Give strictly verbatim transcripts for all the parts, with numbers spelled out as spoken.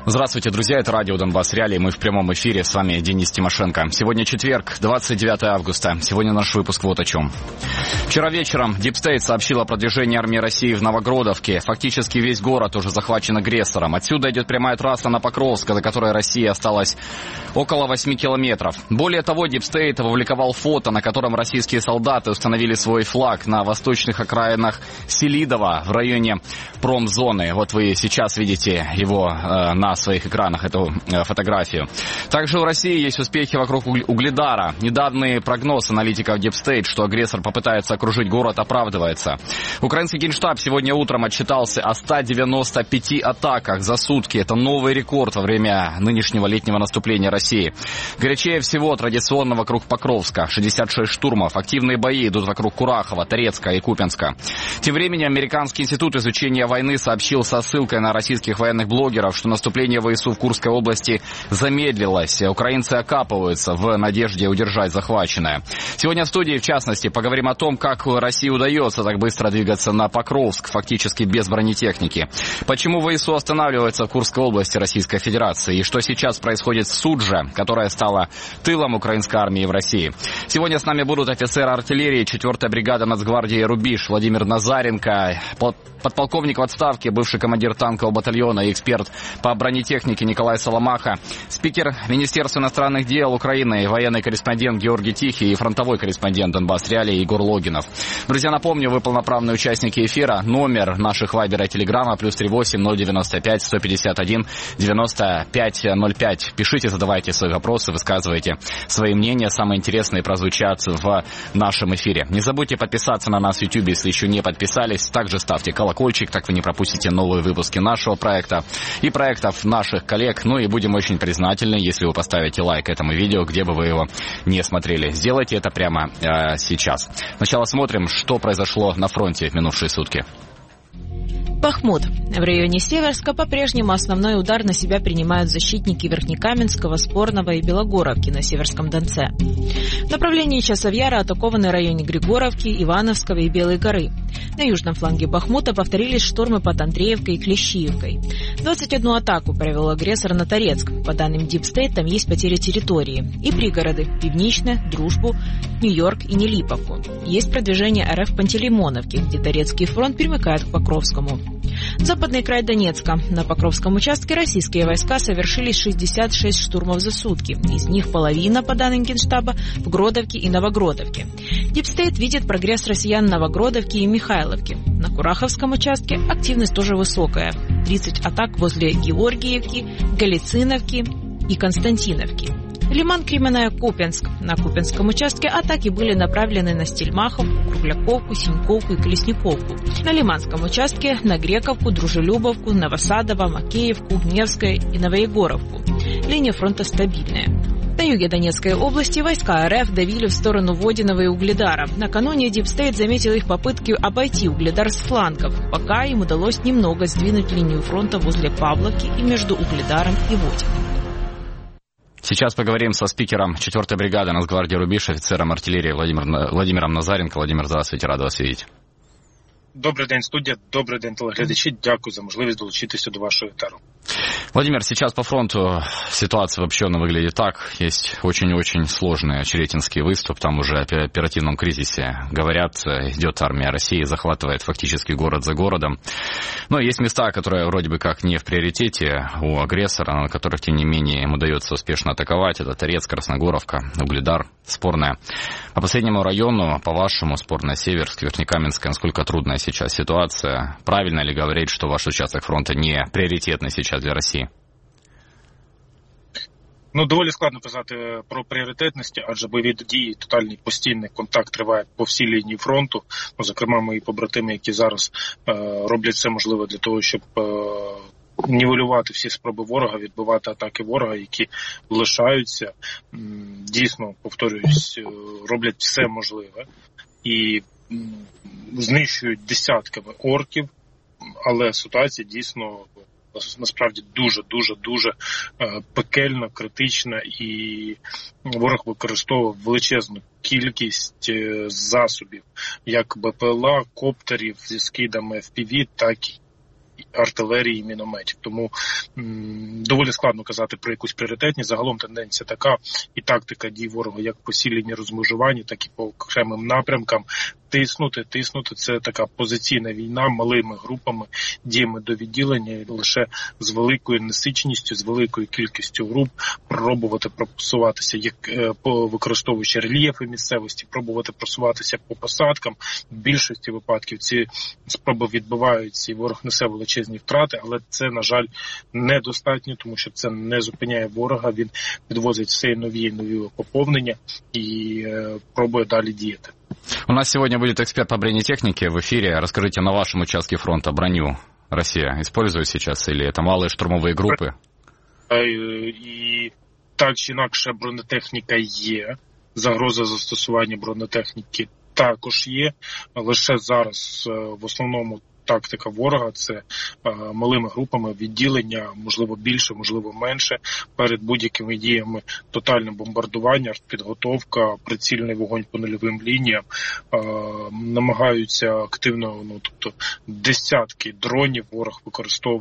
Здравствуйте, друзья, это радио Донбасс Реалии, мы в прямом эфире, с вами Денис Тимошенко. Сегодня четверг, двадцать девятое августа, сегодня наш выпуск вот о чем. Вчера вечером Deep State сообщил о продвижении армии России в Новогродовке. Фактически весь город уже захвачен агрессором. Отсюда идет прямая трасса на Покровск, до которой России осталось около восьми километров. Более того, Deep State опубликовал фото, на котором российские солдаты установили свой флаг на восточных окраинах Селидова в районе промзоны. Вот вы сейчас видите его э, на своих экранах, эту э, фотографию. Также у России есть успехи вокруг Угледара. Недавний прогноз аналитиков Deep State, что агрессор попытается окружить город, оправдывается. Украинский генштаб сегодня утром отчитался о ста девяноста пяти атаках за сутки. Это новый рекорд во время нынешнего летнего наступления России. Горячее всего традиционно вокруг Покровска. шестьдесят шесть штурмов. Активные бои идут вокруг Курахова, Торецка и Купянска. Тем временем Американский институт изучения войны сообщил со ссылкой на российских военных блогеров, что наступление ВСУ в Курской области замедлилось. Украинцы окапываются в надежде удержать захваченное. Сегодня в студии, в частности, поговорим о том, как России удается так быстро двигаться на Покровск, фактически без бронетехники. Почему ВСУ останавливается в Курской области Российской Федерации и что сейчас происходит в Судже, которая стала тылом украинской армии в России. Сегодня с нами будут офицеры артиллерии четвёртой бригады Нацгвардии «Рубеж» Владимир Назаренко, подполковник в отставке, бывший командир танкового батальона и эксперт по бронетехнике Николай Соломаха, спикер Министерства иностранных дел Украины, военный корреспондент Георгий Тихий и фронтовой корреспондент Донбасс Реалии Егор Логинов. Друзья, напомню, вы полноправные участники эфира. Номер наших вайбера и телеграмма плюс три восемь ноль девяносто пять сто пятьдесят один девяносто пять ноль пять. Пишите, задавайте свои вопросы, высказывайте свои мнения. Самые интересные прозвучат в нашем эфире. Не забудьте подписаться на нас в YouTube, если еще не подписались. Также ставьте колокольчик, так вы не пропустите новые выпуски нашего проекта и проектов наших коллег. Ну и будем очень признательны, если вы поставите лайк этому видео, где бы вы его не смотрели. Сделайте это прямо э, сейчас. Сначала смотрим, что произошло на фронте в минувшие сутки. Бахмут. В районе Северска по-прежнему основной удар на себя принимают защитники Верхнекаменского, Спорного и Белогоровки на Северском Донце. В направлении Часовьяра атакованы районе Григоровки, Ивановского и Белой горы. На южном фланге Бахмута повторились штурмы под Андреевкой и Клещиевкой. двадцать одну атаку провел агрессор на Торецк. По данным Deep State, там есть потери территории. И пригороды – Пивничное, Дружбу, Нью-Йорк и Нелиповку. Есть продвижение РФ в Пантелеймоновке, где Торецкий фронт примыкает к Покровскому. Западный край Донецка. На Покровском участке российские войска совершили шестьдесят шесть штурмов за сутки. Из них половина, по данным Генштаба, в Гродовке и Новогродовке. Deep State видит прогресс россиян в Новогродовке и Михайловке. На Кураховском участке активность тоже высокая. тридцать атак возле Георгиевки, Галициновки и Константиновки. Лиман, Кременная, Купянск. На Купянском участке атаки были направлены на Стельмаховку, Кругляковку, Синьковку и Колесниковку. На Лиманском участке на Грековку, Дружелюбовку, Новосадово, Макеевку, Невское и Новоегоровку. Линия фронта стабильная. На юге Донецкой области войска РФ давили в сторону Водиного и Угледара. Накануне Deep State заметил их попытки обойти Угледар с флангов, пока им удалось немного сдвинуть линию фронта возле Павловки и между Угледаром и Водиным. Сейчас поговорим со спикером четвёртой бригады Нацгвардии «Рубеж», офицером артиллерии Владимир, Владимиром Назаренко. Владимир, здравствуйте, рад вас видеть. Добрий день, студія. Добрий день, телеглядачі. Дякую за можливість долучитися до вашого етеру. Владимир, сейчас по фронту ситуация вообще выглядит так. Есть очень-очень сложный Очеретинский выступ. Там уже о оперативном кризисе говорят. Идет армия России, захватывает фактически город за городом. Но есть места, которые вроде бы как не в приоритете у агрессора, на которых, тем не менее, им удается успешно атаковать. Это Торецк, Красногоровка, Угледар, Спорная. По последнему району, по-вашему, Спорная, Северск, Верхнекаменская, насколько трудная сейчас ситуация? Правильно ли говорить, что ваш участок фронта не приоритетный сейчас для Росії? Ну, доволі складно казати про пріоритетності, адже бойові дії, тотальний постійний контакт триває по всій лінії фронту. Ну, зокрема, мої побратими, які зараз е, роблять все можливе для того, щоб е, нівелювати всі спроби ворога, відбивати атаки ворога, які лишаються. Дійсно, повторююсь, роблять все можливе і знищують десятками орків, але ситуація дійсно насправді дуже-дуже-дуже пекельна, критична, і ворог використовував величезну кількість засобів, як БПЛА, коптерів зі скидами еф пі ві, так артилерії і мінометів. Тому м, доволі складно казати про якусь пріоритетність. Загалом тенденція така і тактика дій ворога як по сій лінії розмежування, так і по окремим напрямкам. Тиснути, тиснути – це така позиційна війна малими групами, діями до відділення, лише з великою насиченістю, з великою кількістю груп пробувати просуватися, як по використовуючи рельєфи місцевості, пробувати просуватися по посадкам. В більшості випадків ці спроби відбиваються і ворог несе величезні втрати, але це, на жаль, недостатньо, тому що це не зупиняє ворога, він підвозить все нові і нові поповнення і е, пробує далі діяти. У нас сегодня будет эксперт по бронетехнике в эфире. Расскажите, на вашем участке фронта броню Россия использует сейчас или это малые штурмовые группы? І так чи інакше бронетехніка є, загроза застосування бронетехніки також є. Лише зараз в основному тактика ворога – це е, малими групами відділення, можливо більше, можливо менше, перед будь-якими діями тотальне бомбардування, підготовка, прицільний вогонь по нульовим лініям, е, намагаються активно, ну тобто десятки дронів ворог використовує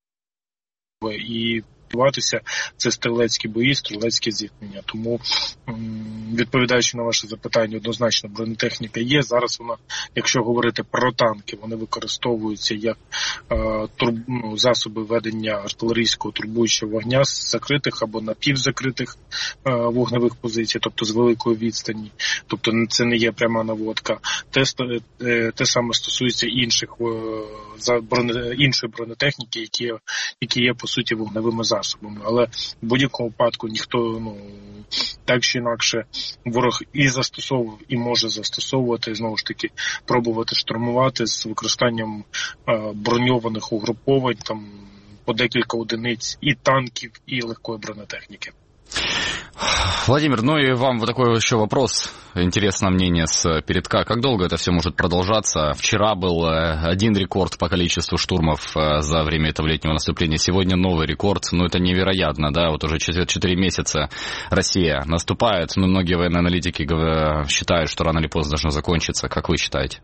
і відбуватися це стрілецькі бої, стрілецькі зіткнення. Тому, відповідаючи на ваше запитання, однозначно бронетехніка є. Зараз вона, якщо говорити про танки, вони використовуються як е, турб, ну, засоби ведення артилерійського турбуючого вогня з закритих або напівзакритих е, вогневих позицій, тобто з великої відстані. Тобто це не є пряма наводка. Те, е, те саме стосується інших е, за броне, іншої бронетехніки, які, які є, по суті, вогневими засобами. Але в будь-якому випадку ніхто, ну, так чи інакше, ворог і застосовував, і може застосовувати, знову ж таки, пробувати штурмувати з використанням е, броньованих угруповань, там, по декілька одиниць і танків, і легкої бронетехніки. Владимир, ну и вам вот такой еще вопрос. Интересно мнение с передка. Как долго это все может продолжаться? Вчера был один рекорд по количеству штурмов за время этого летнего наступления. Сегодня новый рекорд. Ну, это невероятно, да? Вот уже четыре месяца Россия наступает. Но многие военные аналитики считают, что рано или поздно должно закончиться. Как вы считаете?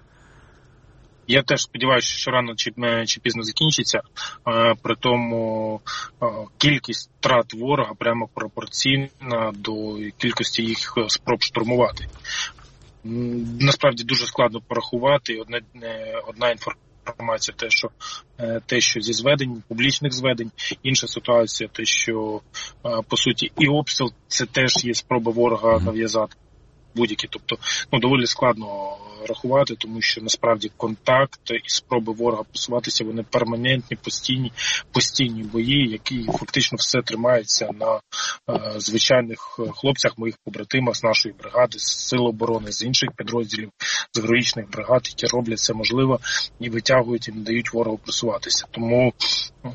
Я теж сподіваюся, що рано чи, чи пізно закінчиться, при тому кількість втрат ворога прямо пропорційна до кількості їх спроб штурмувати. Насправді дуже складно порахувати. Одна, одна інформація те, що те, що зі зведень, публічних зведень, інша ситуація, те, що по суті і обстріл це теж є спроба ворога нав'язати. Будь-які, тобто, ну, доволі складно рахувати, тому що насправді контакт і спроби ворога просуватися, вони перманентні, постійні, постійні бої, які фактично все тримаються на е, звичайних хлопцях, моїх побратимах з нашої бригади, з сил оборони, з інших підрозділів, з героїчних бригад, які роблять це можливо і витягують, і не дають ворогу просуватися. Тому е,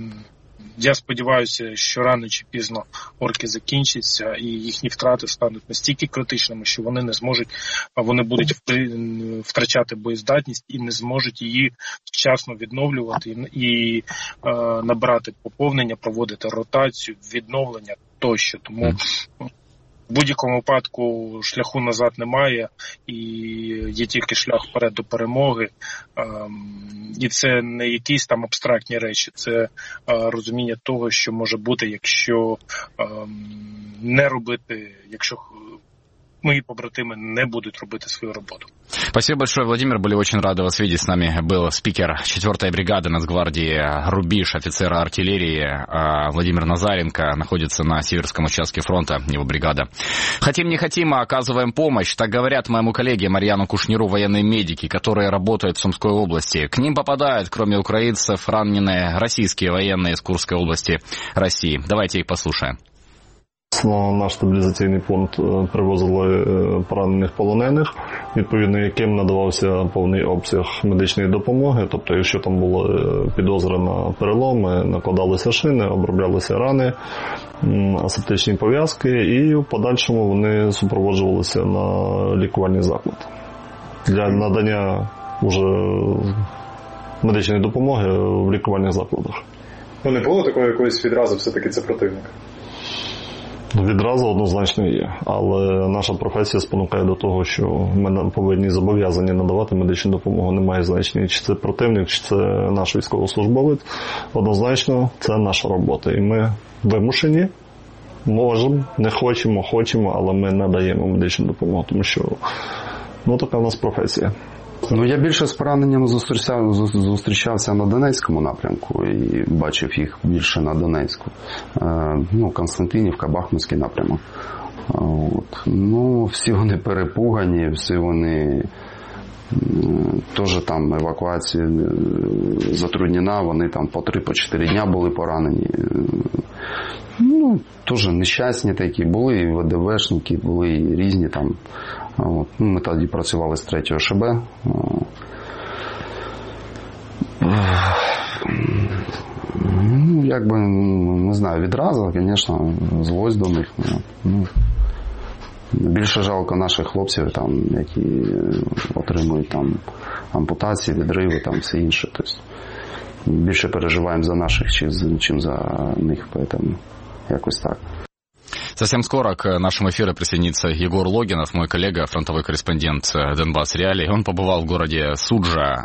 я сподіваюся, що рано чи пізно орки закінчаться і їхні втрати стануть настільки критичними, що вони не зможуть, вони будуть втрачати боєздатність і не зможуть її вчасно відновлювати і е, набирати поповнення, проводити ротацію, відновлення тощо. Тому в будь-якому випадку шляху назад немає, і є тільки шлях вперед до перемоги. І це не якісь там абстрактні речі, це розуміння того, що може бути, якщо не робити, якщо мои побратимы не будут робити свою работу. Спасибо большое, Владимир. Были очень рады вас видеть. С нами был спикер четвёртой бригады Нацгвардии «Рубеж», офицер артиллерии Владимир Назаренко. Находится на северском участке фронта, его бригада. Хотим не хотим, а оказываем помощь. Так говорят моему коллеге Марьяну Кушниру военные медики, которые работают в Сумской области. К ним попадают, кроме украинцев, раненые российские военные из Курской области России. Давайте их послушаем. На наш стабілізаційний пункт привозили поранених полонених, відповідно яким надавався повний обсяг медичної допомоги. Тобто, якщо там була підозра на переломи, накладалися шини, оброблялися рани, асептичні пов'язки, і в подальшому вони супроводжувалися на лікувальний заклад. Для надання вже медичної допомоги в лікувальних закладах. Ну не було такої якоїсь відразу все-таки це противник? Відразу однозначно є, але наша професія спонукає до того, що ми повинні зобов'язані надавати медичну допомогу. Немає значення, чи це противник, чи це наш військовослужбовець. Однозначно, це наша робота. І ми вимушені, можемо, не хочемо, хочемо, але ми надаємо медичну допомогу, тому що ну, така в нас професія. Ну, я більше з пораненням зустрічав, зустрічався на Донецькому напрямку і бачив їх більше на Донецьку. Ну, Константинівка, Бахмутський напрямок. От. Ну, всі вони перепугані, всі вони теж там евакуація затруднена, вони там по три-чотири дня були поранені. Ну, теж нещасні такі були, і ВДВшники були, і різні там. От. Ну, ми тоді працювали з третього ШБ. Ну, якби, не знаю, відразу, звісно, злость до них. Ну, більше жалко наших хлопців, там, які отримують там ампутації, відриви, там, все інше. Тобто, більше переживаємо за наших, чим за них, поэтому якось так. Совсем скоро к нашему эфиру присоединится Егор Логинов, мой коллега, фронтовой корреспондент Донбасс Реалий. Он побывал в городе Суджа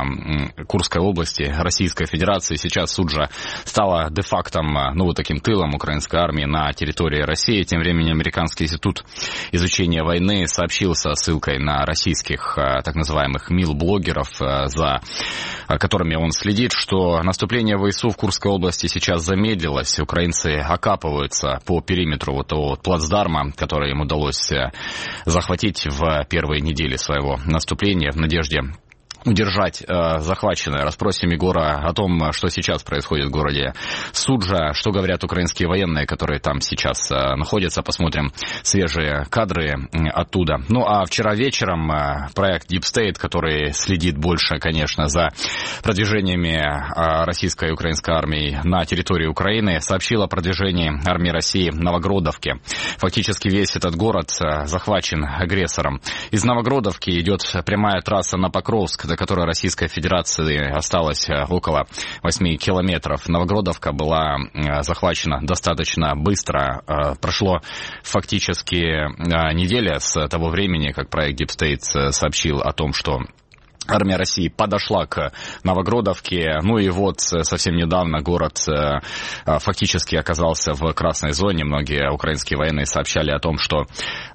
Курской области Российской Федерации. Сейчас Суджа стала де-факто, ну, вот таким тылом украинской армии на территории России. Тем временем Американский институт изучения войны сообщил со ссылкой на российских так называемых мил-блогеров, за которыми он следит, что наступление ВСУ в Курской области сейчас замедлилось. Украинцы окапываются по периметру того вот плацдарма, который им удалось захватить в первые недели своего наступления в надежде удержать э, захваченное. Расспросим Егора о том, что сейчас происходит в городе Суджа, что говорят украинские военные, которые там сейчас э, находятся. Посмотрим свежие кадры э, оттуда. Ну, а вчера вечером э, проект Deep State, который следит больше, конечно, за продвижениями э, российской и украинской армии на территории Украины, сообщил о продвижении армии России в Новогродовке. Фактически весь этот город э, захвачен агрессором. Из Новогродовки идет прямая трасса на Покровск, до которой Российской Федерации осталось около восьми километров. Новогродовка была захвачена достаточно быстро. Прошло фактически неделя с того времени, как проект Deep State сообщил о том, что армия России подошла к Новогродовке, ну и вот совсем недавно город фактически оказался в красной зоне. Многие украинские военные сообщали о том, что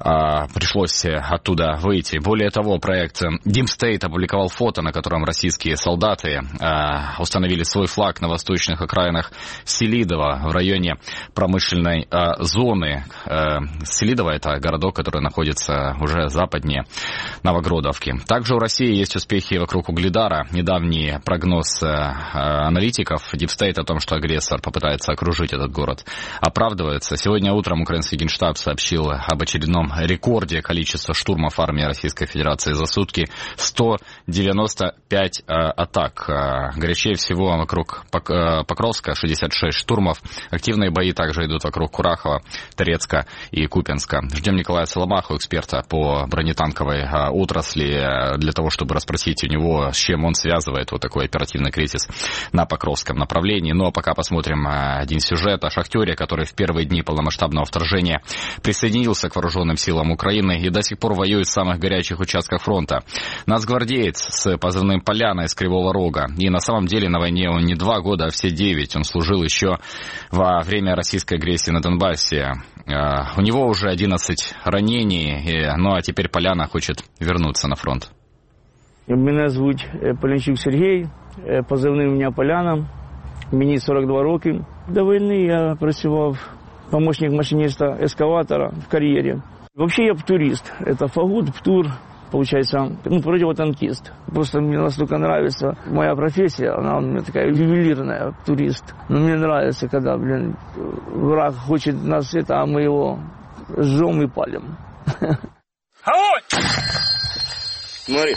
а, пришлось оттуда выйти. Более того, проект Deep State опубликовал фото, на котором российские солдаты а, установили свой флаг на восточных окраинах Селидово в районе промышленной а, зоны. А, Селидово — это городок, который находится уже западнее Новогродовки. Также у России есть успехи вокруг Угледара. Недавний прогноз э, аналитиков Deep State о том, что агрессор попытается окружить этот город, оправдывается. Сегодня утром украинский Генштаб сообщил об очередном рекорде количества штурмов армии Российской Федерации за сутки. сто девяносто пять э, атак. Э, горячее всего вокруг Пок- э, Покровска, шестьдесят шесть штурмов. Активные бои также идут вокруг Курахова, Торецка и Купянска. Ждем Николая Соломаху, эксперта по бронетанковой э, отрасли, э, для того, чтобы расспросить у него, с чем он связывает вот такой оперативный кризис на Покровском направлении. Ну а пока посмотрим один сюжет о шахтере, который в первые дни полномасштабного вторжения присоединился к вооруженным силам Украины и до сих пор воюет в самых горячих участках фронта. Нацгвардеец с позывным «Поляна» из Кривого Рога. И на самом деле на войне он не два года, а все девять. Он служил еще во время российской агрессии на Донбассе. У него уже одиннадцать ранений, ну а теперь «Поляна» хочет вернуться на фронт. Мене звуть Полянчук Сергій, позивний у мене Поляна, мені сорок два роки. До війни я працював помощник машиниста ескаватора в кар'єрі. Взагалі я птурист, це фагут, птур, получается, ну, противотанкист. Просто мне настолько нравится моя профессия, она у меня такая ювелирная, турист. Но мне нравится, когда, блин, враг хочет нас это, а мы его жжем и палим. Огонь! Смотри.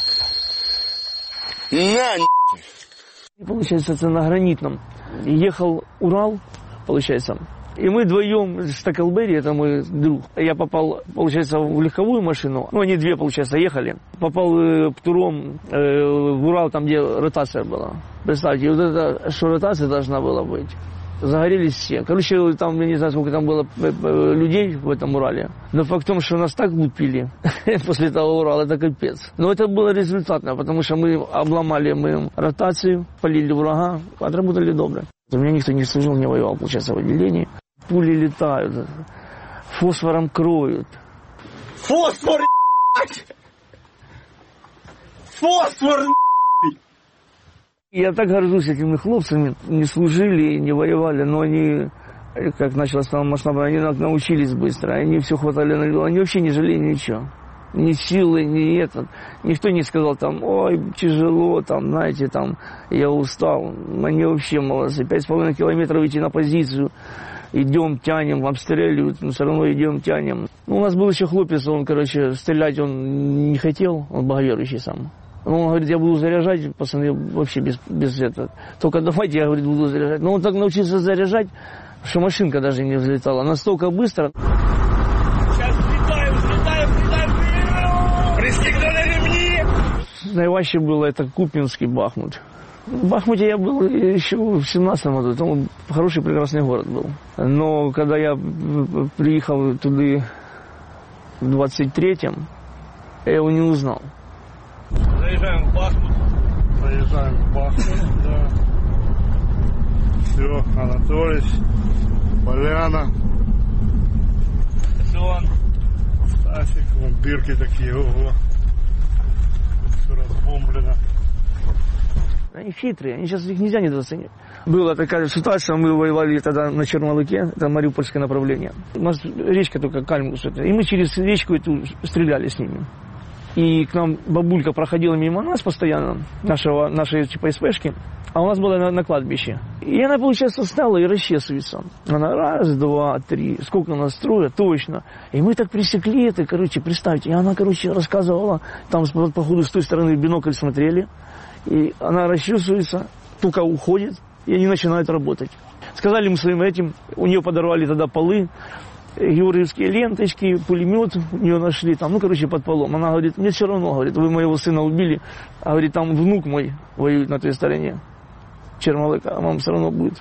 На, Получается, это на гранитном. Ехал Урал, получается. И мы вдвоем с Таклберри, это мой друг. Я попал, получается, в легковую машину. Ну, они две, получается, ехали. Попал э, птуром э, в Урал, там, где ротация была. Представьте, вот это, что ротация должна была быть. Загорелись все. Короче, там, я не знаю, сколько там было людей в этом Урале. Но факт в том, что нас так лупили после того Урала, это капец. Но это было результатно, потому что мы обломали мы ротацию, полили врага, отработали добро. У меня никто не служил, не воевал, получается, в отделении. Пули летают, фосфором кроют. Фосфор, Фосфор, Я так горжусь этими хлопцами, не служили, не воевали, но они, как началось там масштабно, они научились быстро, они все хватали на льду, они вообще не жалели ничего. Ни силы, ни этот. Никто не сказал там, ой, тяжело, там, знаете, там, я устал. Они вообще молодцы. Пять с половиной километров идти на позицию, идем, тянем, обстреливают, но все равно идем, тянем. Ну, у нас был еще хлопец, он, короче, стрелять он не хотел, он боговерующий сам. Он говорит, я буду заряжать, пацаны, вообще без, без этого. Только давайте, я, говорит, буду заряжать. Но он так научился заряжать, что машинка даже не взлетала. Настолько быстро. Сейчас взлетаем, взлетаем, взлетаем. Пристегнули ремни. Наиваще было это Купинский Бахмут. В Бахмуте я был еще в семнадцатом году. Там хороший, прекрасный город был. Но когда я приехал туда в двадцать третьем, я его не узнал. Заезжаем в Бахмут. Заезжаем в Бахмут, да. Все, Анатолич, Поляна. Сон. Стасик, вон дырки такие, ого. Все разбомблено. Они хитрые, они сейчас их нельзя недооценить. Была такая ситуация, мы воевали тогда на Чермалыке, это Мариупольское направление. У нас речка только Кальмус, и мы через речку эту стреляли с ними. И к нам бабулька проходила мимо нас постоянно, нашего, нашей типа СПшки, а у нас была на, на кладбище. И она, получается, встала и расчесывается. Она раз, два, три, сколько нас строят, точно. И мы так пресекли это, короче, представьте. И она, короче, рассказывала, там, походу, с той стороны в бинокль смотрели. И она расчесывается, только уходит, и они начинают работать. Сказали мы своим этим, у нее подорвали тогда полы, георгиевские ленточки, пулемет у нее нашли там, ну, короче, под полом. Она говорит, мне все равно, говорит, вы моего сына убили, а, говорит, там внук мой воюет на той стороне, Чермалыка, а вам все равно будет.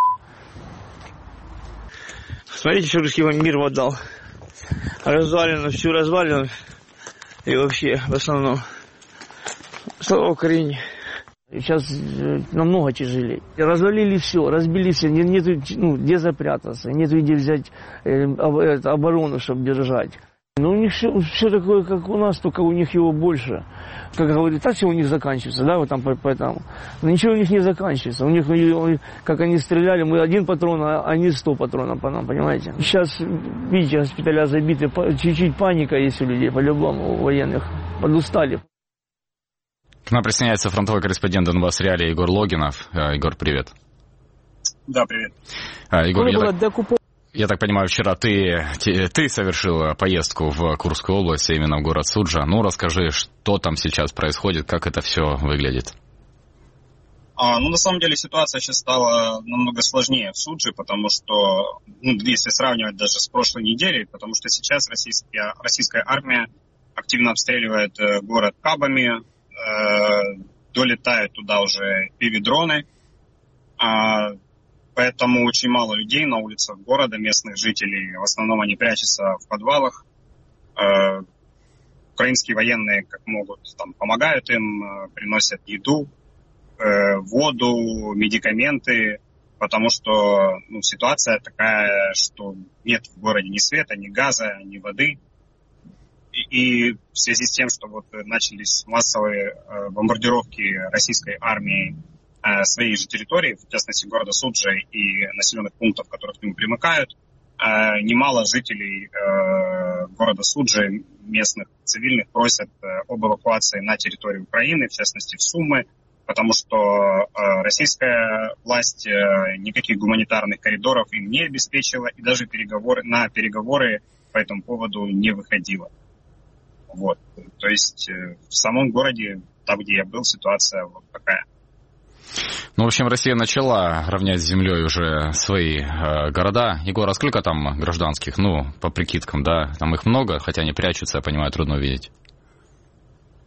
Смотрите, что русский вам мир отдал. Развалено, всю развалено, и вообще, в основном, слава Украине. Сейчас намного тяжелее. Развалили все, разбили все, нету, ну, где запрятаться, нету где взять э, оборону, чтобы держать. Но у них все, все такое, как у нас, только у них его больше. Как говорят, так все у них заканчивается, да, вот там поэтому. Но ничего у них не заканчивается. У них, как они стреляли, мы один патрон, а они сто патронов по нам, понимаете. Сейчас, видите, госпиталя забиты, чуть-чуть паника есть у людей, по-любому, у военных, подустали. К нам присоединяется фронтовой корреспондент Донбасс Реалии Егор Логинов. Егор, привет. Да, привет. Егор, я так, я так понимаю, вчера ты, ты совершил поездку в Курскую область, именно в город Суджа. Ну, расскажи, что там сейчас происходит, как это все выглядит. А, ну, на самом деле, ситуация сейчас стала намного сложнее в Судже, потому что, ну, если сравнивать даже с прошлой неделей, потому что сейчас российская, российская армия активно обстреливает город кабами, долетают туда уже пи ви-дроны, поэтому очень мало людей на улицах города, местных жителей. В основном они прячутся в подвалах. Украинские военные, как могут, там помогают им, приносят еду, воду, медикаменты, потому что, ну, ситуация такая, что нет в городе ни света, ни газа, ни воды. И в связи с тем, что вот начались массовые э, бомбардировки российской армии э, своей же территории, в частности города Суджа и населенных пунктов, которые к нему примыкают, э, немало жителей э, города Суджи, местных цивильных, просят э, об эвакуации на территорию Украины, в частности в Сумы, потому что э, российская власть э, никаких гуманитарных коридоров им не обеспечила и даже переговоры, на переговоры по этому поводу не выходила. Вот, то есть э, в самом городе, там, где я был, ситуация вот такая. Ну, в общем, Россия начала равнять с землей уже свои э, города. Егор, а сколько там гражданских? Ну, по прикидкам, да, там их много, хотя они прячутся, я понимаю, трудно увидеть.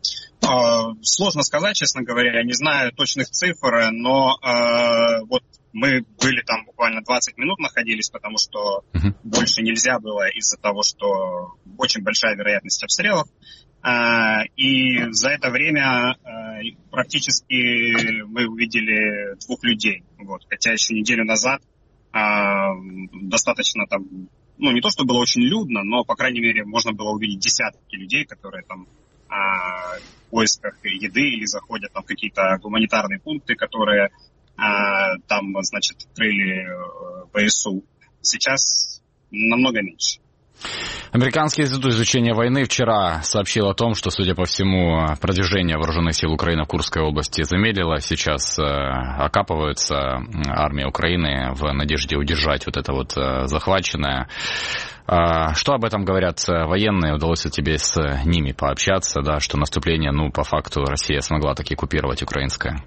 Э, сложно сказать, честно говоря, я не знаю точных цифр, но э, вот мы были там буквально двадцать минут находились, потому что uh-huh. больше нельзя было из-за того, что очень большая вероятность обстрелов. И за это время практически мы увидели двух людей. Вот. Хотя еще неделю назад достаточно там, ну не то, что было очень людно, но, по крайней мере, можно было увидеть десятки людей, которые там в поисках еды или заходят там в какие-то гуманитарные пункты, которые там, значит, открыли ВСУ. Сейчас намного меньше. Американский институт изучения войны вчера сообщил о том, что, судя по всему, продвижение вооруженных сил Украины в Курской области замедлилось. Сейчас окапывается армия Украины в надежде удержать вот это вот захваченное. Что об этом говорят военные? Удалось ли тебе с ними пообщаться, да, что наступление, ну, по факту Россия смогла таки оккупировать украинское?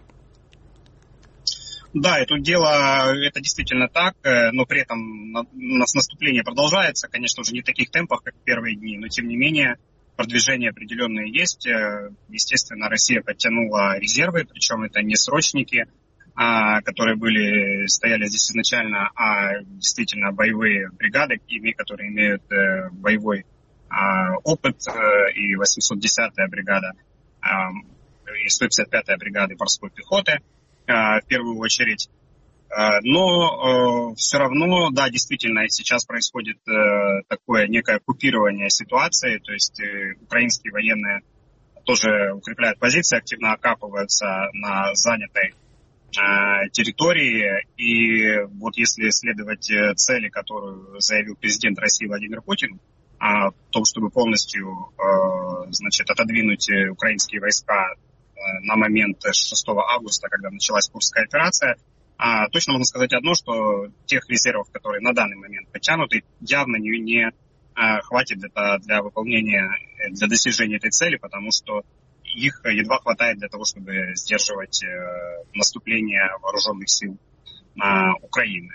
Да, это дело, это действительно так, но при этом у нас наступление продолжается, конечно, уже не в таких темпах, как в первые дни, но тем не менее продвижение определенное есть. Естественно, Россия подтянула резервы, причем это не срочники, которые были, стояли здесь изначально, а действительно боевые бригады, которые имеют боевой опыт, и восемьсот десятая бригада, и сто пятьдесят пятая бригада морской пехоты. В первую очередь. Но э, все равно, да, действительно, сейчас происходит э, такое некое купирование ситуации, то есть э, украинские военные тоже укрепляют позиции, активно окапываются на занятой э, территории, и вот если следовать цели, которую заявил президент России Владимир Путин, о том, чтобы полностью, э, значит, отодвинуть украинские войска на момент шестого августа, когда началась Курская операция, а, точно можно сказать одно, что тех резервов, которые на данный момент подтянуты, явно не, не а, хватит для, для выполнения, для достижения этой цели, потому что их едва хватает для того, чтобы сдерживать э, наступление вооруженных сил а, Украины.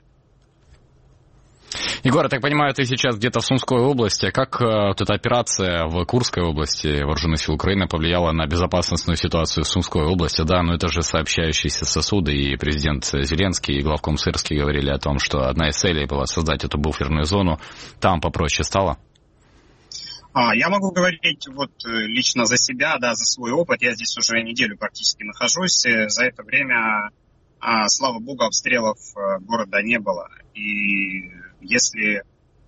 Егор, я так понимаю, ты сейчас где-то в Сумской области. Как э, вот эта операция в Курской области вооруженных сил Украины повлияла на безопасностную ситуацию в Сумской области? Да, но это же сообщающиеся сосуды, и президент Зеленский, и главком Сырский говорили о том, что одна из целей была создать эту буферную зону. Там попроще стало? А, я могу говорить вот лично за себя, да, за свой опыт. Я здесь уже неделю практически нахожусь. За это время, а, слава богу, обстрелов города не было. И если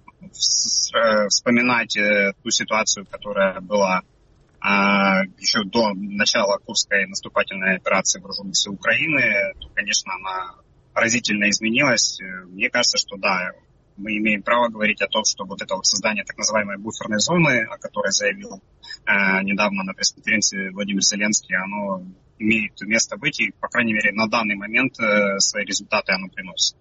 вспоминать ту ситуацию, которая была а, еще до начала Курской наступательной операции вооруженных сил Украины, то, конечно, она разительно изменилась. Мне кажется, что да, мы имеем право говорить о том, что вот это вот создание так называемой буферной зоны, о которой заявил э, недавно на пресс-конференции Владимир Зеленский, оно имеет место быть, и, по крайней мере, на данный момент э, свои результаты оно приносит.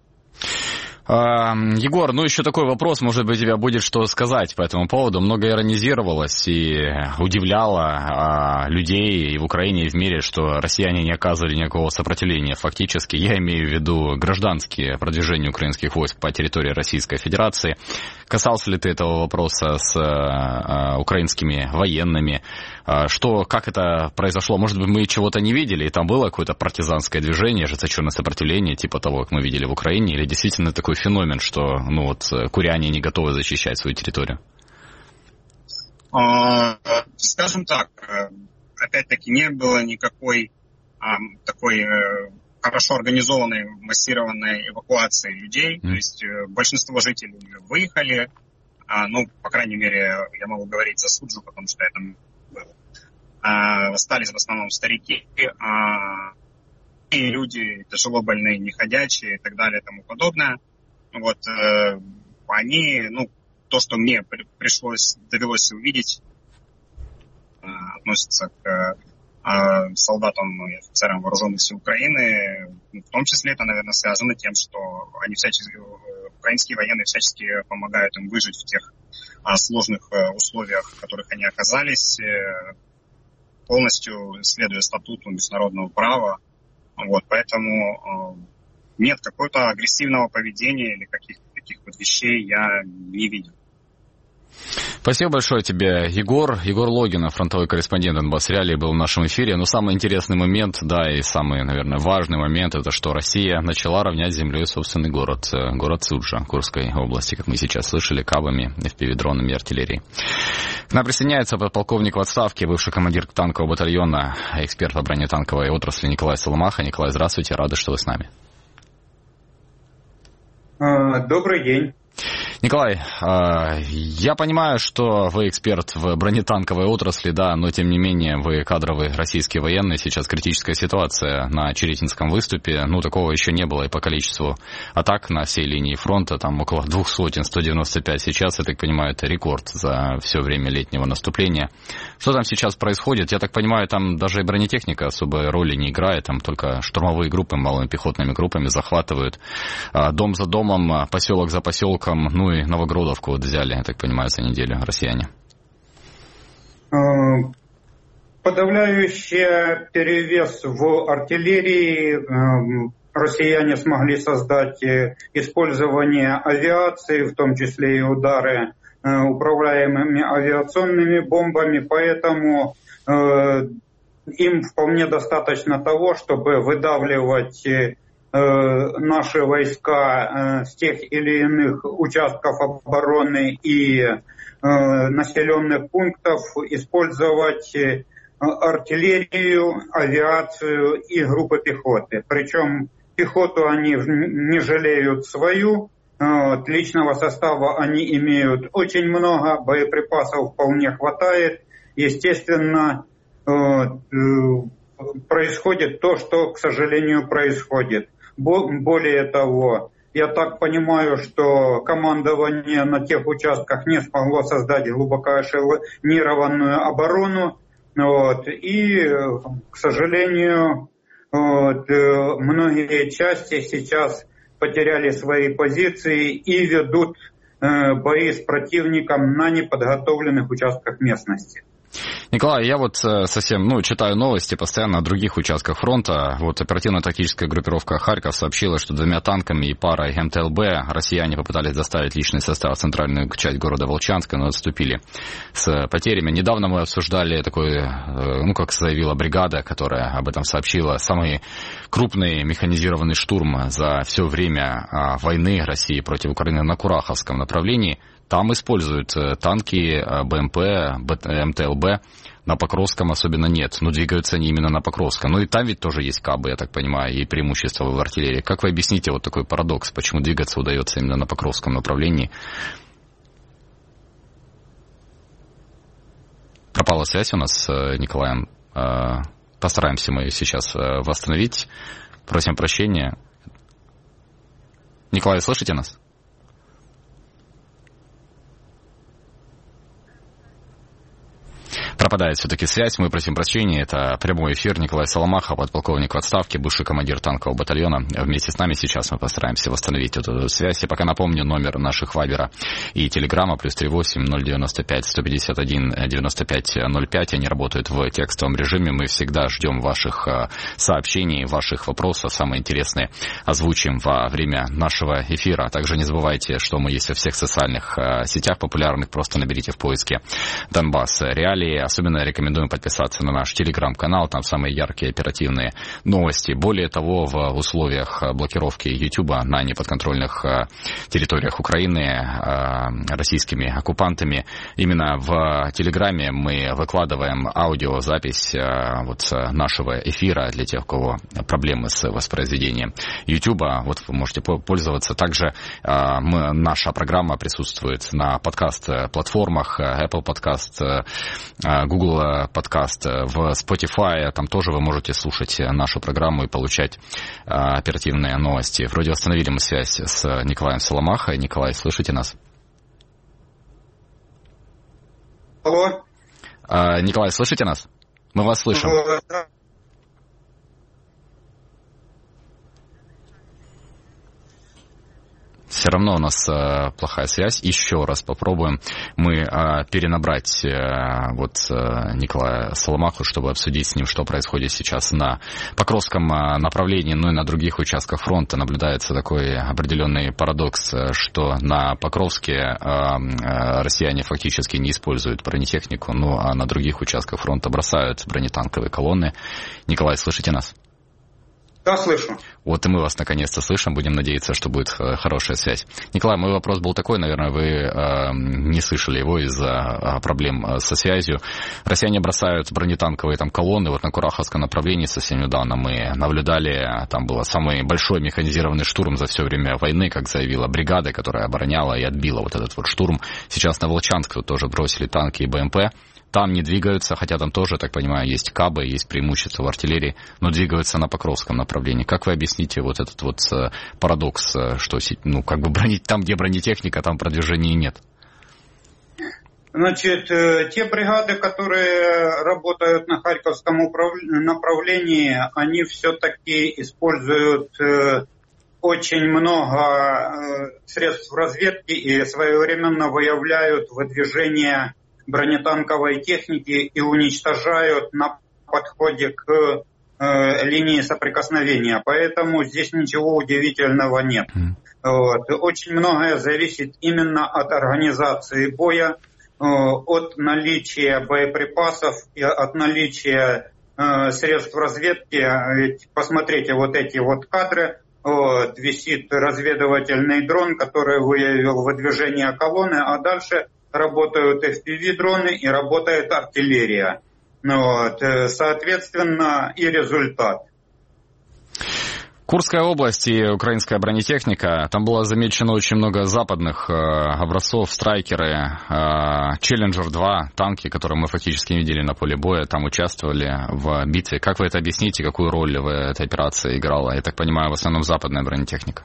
Егор, ну еще такой вопрос, может быть, у тебя будет что сказать по этому поводу. Много иронизировалось и удивляло людей и в Украине, и в мире, что россияне не оказывали никакого сопротивления. Фактически, я имею в виду гражданские продвижения украинских войск по территории Российской Федерации. Касался ли ты этого вопроса с украинскими военными? Что, как это произошло? Может быть, мы чего-то не видели, и там было какое-то партизанское движение, ожесточенное сопротивление, типа того, как мы видели в Украине, или действительно такой феномен, что ну вот куряне не готовы защищать свою территорию? А, скажем так, опять-таки не было никакой а, такой а, хорошо организованной, массированной эвакуации людей. Mm. То есть а, большинство жителей выехали, а, ну, по крайней мере, я могу говорить за Суджу, потому что я там был. А, остались в основном старики, а, и люди тяжело больные, неходячие и так далее и тому подобное. Вот э, они, ну, то, что мне при, пришлось, довелось увидеть, э, относится к э, солдатам и офицерам вооруженных сил Украины. В том числе это, наверное, связано тем, что они всячески, украинские военные всячески помогают им выжить в тех э, сложных э, условиях, в которых они оказались, э, полностью следуя статуту международного права. Вот, поэтому э, нет, какого-то агрессивного поведения или каких-то таких вот вещей я не видел. Спасибо большое тебе, Егор. Егор Логин, фронтовой корреспондент Донбасс Реалии, был в нашем эфире. Но самый интересный момент, да, и самый, наверное, важный момент, это что Россия начала равнять с землей собственный город, город Суджа, Курской области, как мы сейчас слышали, кабами, эф пи ви-дронами и артиллерией. К нам присоединяется подполковник в отставке, бывший командир танкового батальона, эксперт по бронетанковой отрасли Николай Соломаха. Николай, здравствуйте, рады, что вы с нами. Добрый день. Николай, я понимаю, что вы эксперт в бронетанковой отрасли, да, но тем не менее вы кадровый российский военный. Сейчас критическая ситуация на Черетинском выступе. Ну, такого еще не было и по количеству атак на всей линии фронта. Там около двух сотен, сто девяносто пять. Сейчас, я так понимаю, это рекорд за все время летнего наступления. Что там сейчас происходит? Я так понимаю, там даже и бронетехника особой роли не играет. Там только штурмовые группы малыми пехотными группами захватывают дом за домом, поселок за поселком. Ну и Новогродовку вот взяли, я так понимаю, за неделю россияне. Подавляющий перевес в артиллерии россияне смогли создать использование авиации, в том числе и удары управляемыми авиационными бомбами, поэтому им вполне достаточно того, чтобы выдавливать наши войска с тех или иных участков обороны и населенных пунктов, использовать артиллерию, авиацию и группы пехоты. Причем пехоту они не жалеют свою, личного состава они имеют очень много, боеприпасов вполне хватает. Естественно, происходит то, что, к сожалению, происходит. Более того, я так понимаю, что командование на тех участках не смогло создать глубоко эшелонированную оборону. Вот, и, к сожалению, вот, многие части сейчас потеряли свои позиции и ведут бои с противником на неподготовленных участках местности. Николай, я вот совсем, ну, читаю новости постоянно о других участках фронта. Вот оперативно-тактическая группировка «Харьков» сообщила, что двумя танками и парой эм тэ эл бэ россияне попытались доставить личный состав в центральную часть города Волчанска, но отступили с потерями. Недавно мы обсуждали такой, ну, как заявила бригада, которая об этом сообщила, самый крупный механизированный штурм за все время войны России против Украины на Кураховском направлении. Там используют танки, бэ эм пэ, эм тэ эл бэ, на Покровском особенно нет, но двигаются они именно на Покровском. Ну и там ведь тоже есть кабы, я так понимаю, и преимущества в артиллерии. Как вы объясните вот такой парадокс, почему двигаться удается именно на Покровском направлении? Пропала связь у нас с Николаем. Постараемся мы ее сейчас восстановить. Просим прощения. Николай, слышите нас? Пропадает все-таки связь, мы просим прощения. Это прямой эфир. Николай Соломаха, подполковник в отставке, бывший командир танкового батальона. Вместе с нами сейчас мы постараемся восстановить эту связь. Я пока напомню номер наших вайбера и телеграмма плюс три восемь ноль девяносто пять сто пятьдесят один девяносто пять ноль пять. Они работают в текстовом режиме. Мы всегда ждем ваших сообщений, ваших вопросов. Самые интересные озвучим во время нашего эфира. Также не забывайте, что мы есть во всех социальных сетях популярных. Просто наберите в поиске «Донбасс Реалии». Особенно рекомендуем подписаться на наш телеграм-канал, там самые яркие оперативные новости. Более того, в условиях блокировки Ютуба на неподконтрольных территориях Украины российскими оккупантами, именно в телеграме мы выкладываем аудиозапись вот нашего эфира для тех, у кого проблемы с воспроизведением Ютуба. Вот вы можете пользоваться. Также мы, наша программа присутствует на подкаст-платформах Apple Podcast, Google подкаст, в Spotify, там тоже вы можете слушать нашу программу и получать а, оперативные новости. Вроде восстановили мы связь с Николаем Соломахой. Николай, слышите нас? Алло. А, Николай, слышите нас? Мы вас слышим. Алло. Все равно у нас э, плохая связь. Еще раз попробуем мы э, перенабрать э, вот э, Николая Соломаху, чтобы обсудить с ним, что происходит сейчас на Покровском э, направлении, ну и на других участках фронта. Наблюдается такой определенный парадокс, что на Покровске э, э, россияне фактически не используют бронетехнику, ну а на других участках фронта бросают бронетанковые колонны. Николай, слышите нас? Да, слышу. Вот и мы вас наконец-то слышим. Будем надеяться, что будет хорошая связь. Николай, мой вопрос был такой, наверное, вы э, не слышали его из-за проблем со связью. Россияне бросают бронетанковые там колонны. Вот на Кураховском направлении совсем недавно мы наблюдали, там был самый большой механизированный штурм за все время войны, как заявила бригада, которая обороняла и отбила вот этот вот штурм. Сейчас на Волчанск тоже бросили танки и БМП. Там не двигаются, хотя там тоже, так понимаю, есть кабы, есть преимущество в артиллерии, но двигаются на Покровском направлении. Как вы объясните вот этот вот парадокс, что ну, как бы брони... там, где бронетехника, там продвижения нет? Значит, те бригады, которые работают на Харьковском направлении, они все-таки используют очень много средств разведки и своевременно выявляют выдвижение бронетанковой техники и уничтожают на подходе к э, линии соприкосновения. Поэтому здесь ничего удивительного нет. Mm. Вот. Очень многое зависит именно от организации боя, э, от наличия боеприпасов и от наличия э, средств разведки. Ведь посмотрите вот эти вот кадры. Вот, висит разведывательный дрон, который выявил выдвижение колонны, а дальше работают эф пи ви-дроны и работает артиллерия. Вот, соответственно, и результат. Курская область и украинская бронетехника. Там было замечено очень много западных э, образцов, страйкеры, э, Челленджер два, танки, которые мы фактически видели на поле боя, там участвовали в битве. Как вы это объясните, какую роль в этой операции играла? Я так понимаю, в основном западная бронетехника.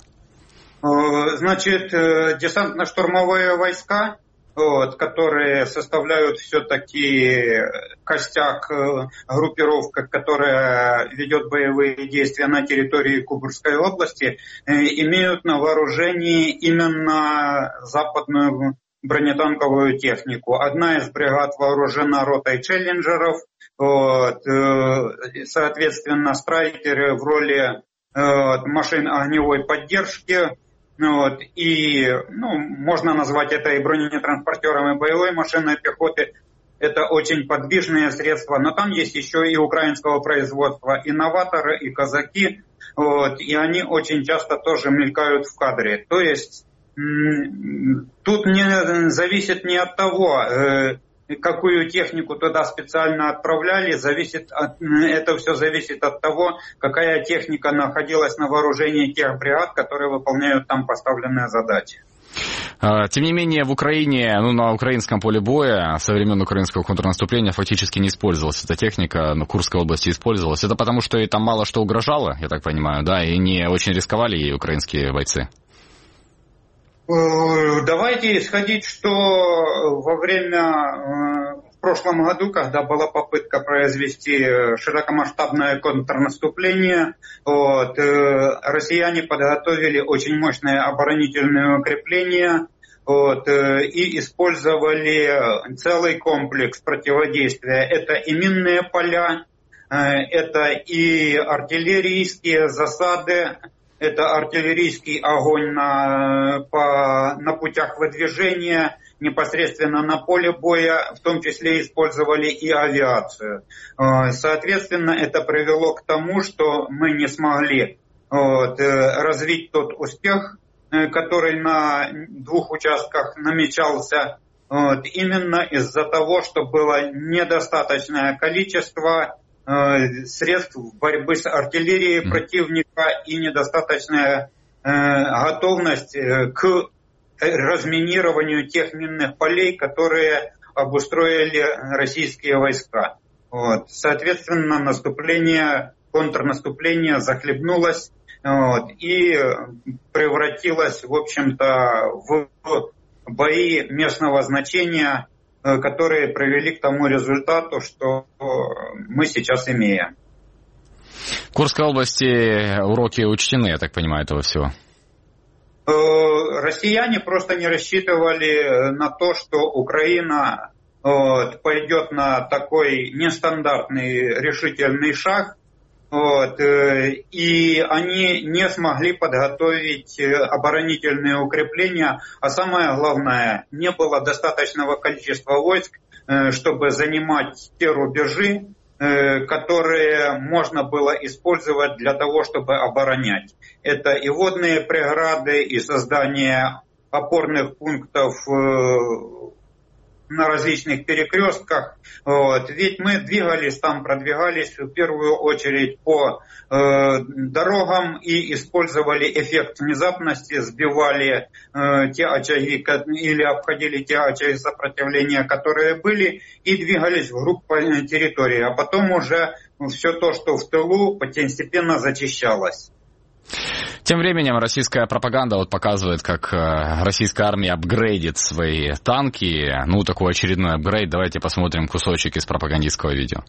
Значит, десантно-штурмовые войска, вот, которые составляют все-таки костяк группировка, которая ведет боевые действия на территории Курской области, имеют на вооружении именно западную бронетанковую технику. Одна из бригад вооружена ротой челленджеров, вот, соответственно, страйкеры в роли вот, машин огневой поддержки. Вот, и ну, можно назвать это и бронетранспортером, и боевой машиной пехоты. Это очень подвижные средства, но там есть еще и украинского производства, и новаторы, и казаки, вот, и они очень часто тоже мелькают в кадре. То есть м- тут не зависит не от того, э- какую технику туда специально отправляли, зависит от, это все зависит от того, какая техника находилась на вооружении тех бригад, которые выполняют там поставленные задачи. Тем не менее, в Украине, ну, на украинском поле боя со времен украинского контрнаступления фактически не использовалась эта техника, но в Курской области использовалась. Это потому, что ей там мало что угрожало, я так понимаю, да, и не очень рисковали ей украинские бойцы? Давайте исходить, что во время, в прошлом году, когда была попытка произвести широкомасштабное контрнаступление, вот, россияне подготовили очень мощные оборонительные укрепления, вот, и использовали целый комплекс противодействия. Это и минные поля, это и артиллерийские засады, это артиллерийский огонь на, по, на путях выдвижения, непосредственно на поле боя, в том числе использовали и авиацию. Соответственно, это привело к тому, что мы не смогли вот, развить тот успех, который на двух участках намечался, вот, именно из-за того, что было недостаточное количество средств борьбы с артиллерией противника и недостаточная э, готовность э, к разминированию тех минных полей, которые обустроили российские войска. Вот. Соответственно, наступление, контрнаступление захлебнулось вот, и превратилось, в общем-то, в бои местного значения, которые привели к тому результату, что мы сейчас имеем. В Курской области уроки учтены, я так понимаю, этого всего? Россияне просто не рассчитывали на то, что Украина вот, пойдет на такой нестандартный решительный шаг. Вот, и они не смогли подготовить оборонительные укрепления, а самое главное, не было достаточного количества войск, чтобы занимать те рубежи, которые можно было использовать для того, чтобы оборонять. Это и водные преграды, и создание опорных пунктов на различных перекрестках. Вот. Ведь мы двигались там, продвигались в первую очередь по э, дорогам и использовали эффект внезапности, сбивали э, те очаги или обходили те очаги сопротивления, которые были, и двигались вглубь территории. А потом уже все то, что в тылу, постепенно зачищалось. Тем временем российская пропаганда вот показывает, как российская армия апгрейдит свои танки. Ну, такой очередной апгрейд. Давайте посмотрим кусочек из пропагандистского видео.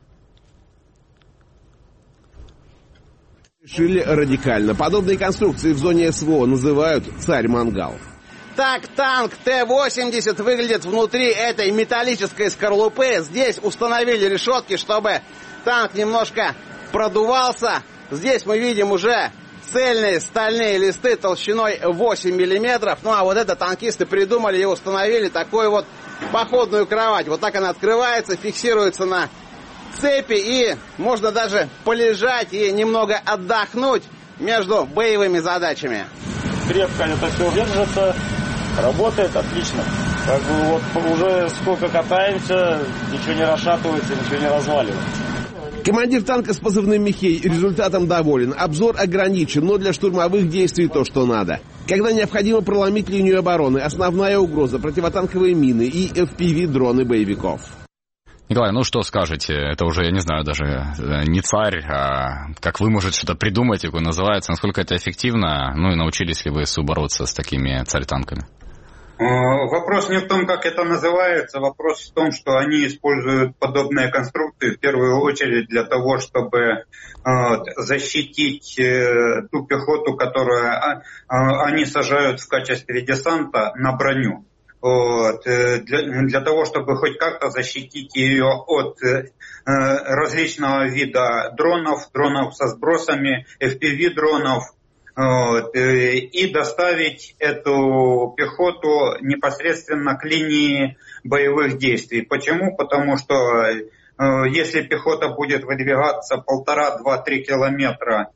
Решили радикально. Подобные конструкции в зоне СВО называют «Царь-мангал». Так танк Т восемьдесят выглядит внутри этой металлической скорлупы. Здесь установили решетки, чтобы танк немножко продувался. Здесь мы видим уже цельные стальные листы толщиной восемь миллиметров. Ну а вот это танкисты придумали и установили такую вот походную кровать. Вот так она открывается, фиксируется на цепи, и можно даже полежать и немного отдохнуть между боевыми задачами. Крепко это все держится, работает отлично. Как бы вот уже сколько катаемся, ничего не расшатывается, ничего не разваливается. Командир танка с позывным «Михей» результатом доволен. Обзор ограничен, но для штурмовых действий то, что надо. Когда необходимо проломить линию обороны, основная угроза — противотанковые мины и эф пи ви-дроны боевиков. Николай, ну что скажете? Это уже, я не знаю, даже не царь, а как вы, может, что-то придумаете, какое называется. Насколько это эффективно? Ну и научились ли вы бороться с такими царь-танками? Вопрос не в том, как это называется, вопрос в том, что они используют подобные конструкции в первую очередь для того, чтобы защитить ту пехоту, которую они сажают в качестве десанта на броню. Вот. Для, для того, чтобы хоть как-то защитить ее от различного вида дронов, дронов со сбросами, эф пи ви-дронов, вот, и доставить эту пехоту непосредственно к линии боевых действий. Почему? Потому что если пехота будет выдвигаться полтора, два, три километра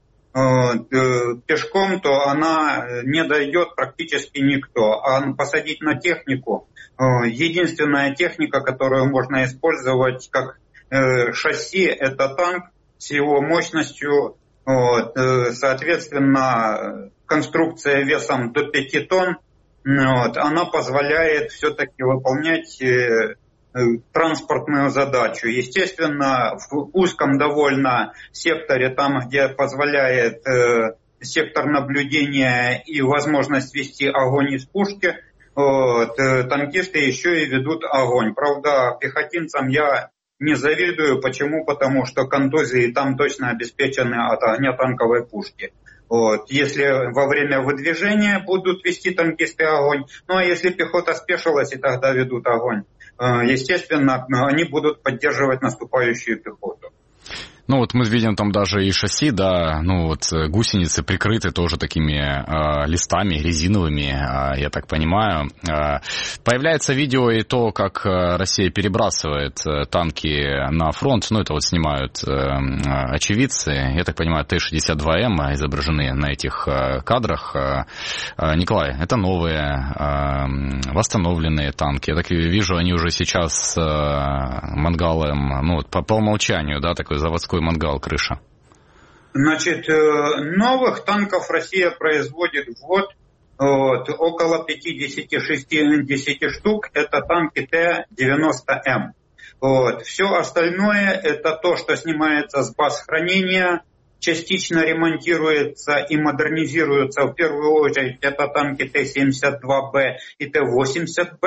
пешком, то она не дойдет практически никто. А посадить на технику, единственная техника, которую можно использовать как шасси, это танк с его мощностью. Вот, соответственно, конструкция весом до пяти тонн, вот, она позволяет все-таки выполнять э, транспортную задачу. Естественно, в узком довольно секторе, там, где позволяет э, сектор наблюдения и возможность вести огонь из пушки, вот, э, танкисты еще и ведут огонь. Правда, пехотинцам я не завидую. Почему? Потому что контузии там точно обеспечены от огня танковой пушки. Вот. Если во время выдвижения будут вести танкисты огонь, ну а если пехота спешилась и тогда ведут огонь, естественно, они будут поддерживать наступающую пехоту. Ну вот мы видим там даже и шасси, да, ну вот гусеницы прикрыты тоже такими э, листами резиновыми, э, я так понимаю. Э, появляется видео и то, как Россия перебрасывает э, танки на фронт, ну это вот снимают э, очевидцы, я так понимаю, Т шестьдесят два М изображены на этих э, кадрах. Э, э, Николай, это новые э, восстановленные танки, я так вижу, они уже сейчас э, мангалом, ну вот по, по умолчанию, да, такой заводской мангал, крыша. Значит, новых танков Россия производит в год вот, около пятьдесят-шестьдесят штук. Это танки Т девяносто М. Вот. Все остальное это то, что снимается с баз хранения, частично ремонтируется и модернизируется. В первую очередь это танки Т семьдесят два Б и Т восемьдесят Б.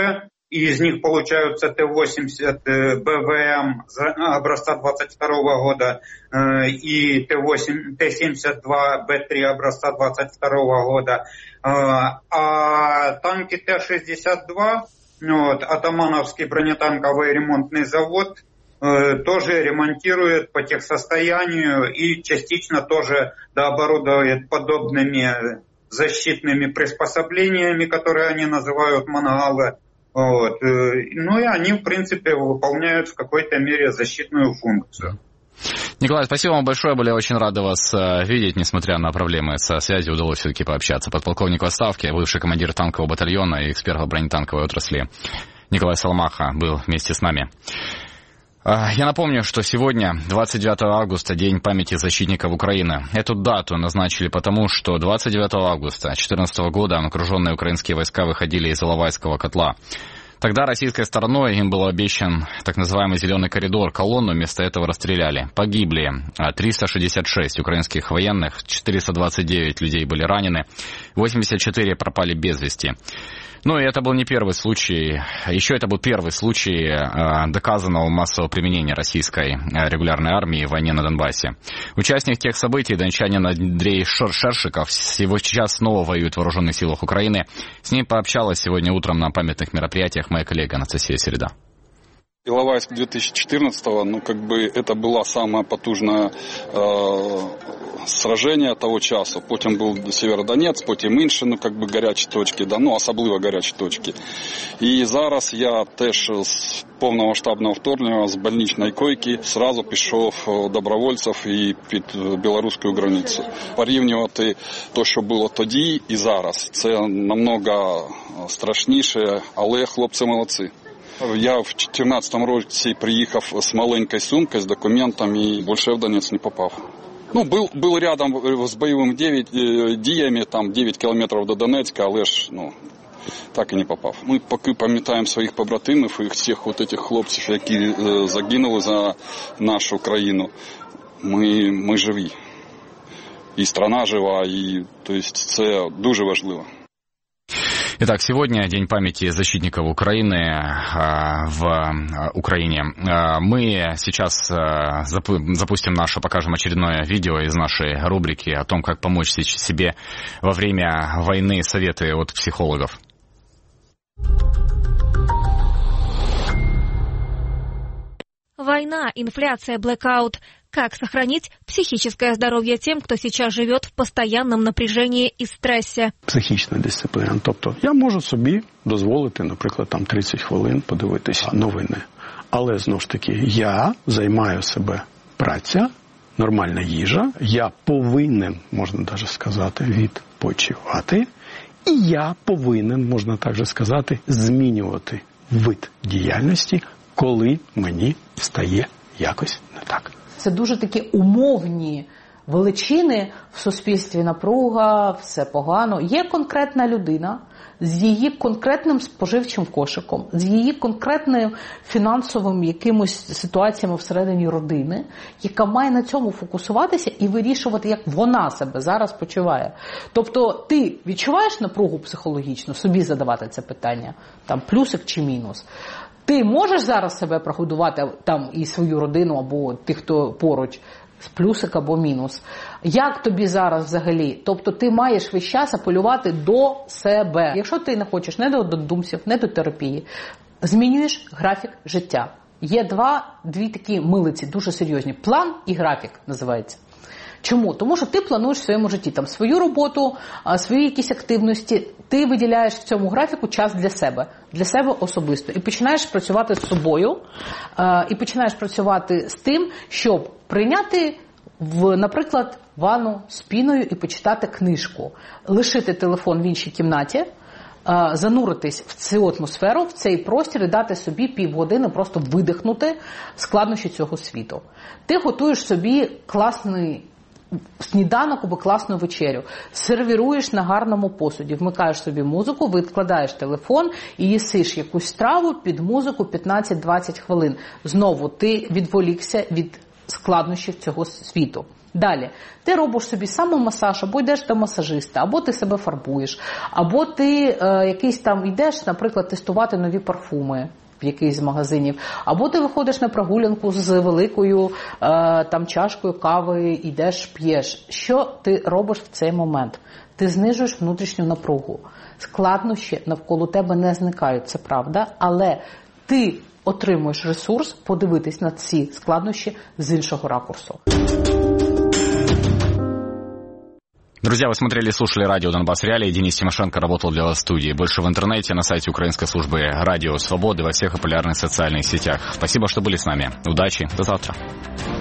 и из них получаются Т восемьдесят Б В М образца двадцать второго года и Т семьдесят два Б три образца двадцать второго года. А танки Т шестьдесят два, вот, Атамановский бронетанковый ремонтный завод, тоже ремонтирует по техсостоянию и частично тоже дооборудует подобными защитными приспособлениями, которые они называют мангалы. Вот. Ну и они, в принципе, выполняют в какой-то мере защитную функцию. Николай, спасибо вам большое, были очень рады вас видеть, несмотря на проблемы со связью, удалось все-таки пообщаться. Подполковник в отставке, бывший командир танкового батальона и эксперт по бронетанковой отрасли Николай Соломаха был вместе с нами. Я напомню, что сегодня, двадцать девятого августа, День памяти защитников Украины. Эту дату назначили потому, что двадцать девятого августа две тысячи четырнадцатого года окруженные украинские войска выходили из Иловайского котла. Тогда российской стороной им был обещан так называемый «зеленый коридор», колонну, вместо этого расстреляли. Погибли триста шестьдесят шесть украинских военных, четыреста двадцать девять людей были ранены, восемьдесят четыре пропали без вести. Ну и это был не первый случай, еще это был первый случай э, доказанного массового применения российской э, регулярной армии в войне на Донбассе. Участник тех событий, дончанин Андрей Шершиков, сейчас снова воюет в вооруженных силах Украины. С ним пообщалась сегодня утром на памятных мероприятиях моя коллега Анастасия Середа. Іловайськ две тысячи четырнадцатого, ну как бы это было самое потужное э, сражение того часу. Потім був Сєвєродонецьк, потім інші, ну как бы гарячі точки, да, ну особливо гарячі точки. І зараз я теж з повномасштабного вторгнення, з больничної койки, сразу пішов добровольців і під білоруську границю. Порівнювати те, що було тоді і зараз, це намного страшніше, але хлопці молодці. Я в чотирнадцятому році приїхав з маленькою сумкою, з документами і більше в Донецьк не попав. Ну, був, був рядом з бойовими діями, там дев'ять кілометрів до Донецька, але ж, ну, так і не попав. Ми поки пам'ятаємо своїх побратимів і всіх от этих хлопців, які загинули за нашу країну. Ми, ми живі. І страна жива, і, то есть, це дуже важливо. Итак, сегодня День памяти защитников Украины в Украине. Мы сейчас запустим наше, покажем очередное видео из нашей рубрики о том, как помочь себе во время войны, советы от психологов. Война, инфляция, блэкаут. Как сохранить психическое здоров'я тем, хто сейчас живет в постоянном напряжении і стресі? Психічна дисципліна. Тобто я можу собі дозволити, наприклад, там тридцять хвилин подивитися новини. Але, знову ж таки, я займаю себе праця, нормальна їжа, я повинен, можна навіть сказати, відпочивати, і я повинен, можна також сказати, змінювати вид діяльності, коли мені стає якось не так. Це дуже такі умовні величини в суспільстві, напруга, все погано. Є конкретна людина з її конкретним споживчим кошиком, з її конкретним фінансовим якимось ситуаціями всередині родини, яка має на цьому фокусуватися і вирішувати, як вона себе зараз почуває. Тобто ти відчуваєш напругу психологічну, собі задавати це питання, там плюсик чи мінус. Ти можеш зараз себе прогодувати там і свою родину або тих, хто поруч, плюсик або мінус. Як тобі зараз взагалі? Тобто ти маєш весь час апелювати до себе. Якщо ти не хочеш не до додумців, не до терапії, змінюєш графік життя. Є два, дві такі милиці, дуже серйозні. План і графік називається. Чому? Тому що ти плануєш в своєму житті там свою роботу, свої якісь активності, ти виділяєш в цьому графіку час для себе, для себе особисто. І починаєш працювати з собою, і починаєш працювати з тим, щоб прийняти, в, наприклад, ванну з піною і почитати книжку, лишити телефон в іншій кімнаті, зануритись в цю атмосферу, в цей простір і дати собі півгодини просто видихнути складнощі цього світу. Ти готуєш собі класний сніданок або класну вечерю, сервіруєш на гарному посуді, вмикаєш собі музику, відкладаєш телефон і їсиш якусь страву під музику п'ятнадцять-двадцять хвилин. Знову ти відволікся від складнощів цього світу. Далі, ти робиш собі самомасаж, або йдеш до масажиста, або ти себе фарбуєш, або ти е, якийсь там йдеш, наприклад, тестувати нові парфуми в якийсь з магазинів, або ти виходиш на прогулянку з великою е, там чашкою кави, йдеш, п'єш. Що ти робиш в цей момент? Ти знижуєш внутрішню напругу. Складнощі навколо тебе не зникають, це правда, але ти отримуєш ресурс подивитись на ці складнощі з іншого ракурсу. Друзья, вы смотрели и слушали радио «Донбасс Реалии». Денис Тимошенко работал для вас в студии. Больше в интернете, на сайте украинской службы «Радио Свободы», во всех популярных социальных сетях. Спасибо, что были с нами. Удачи. До завтра.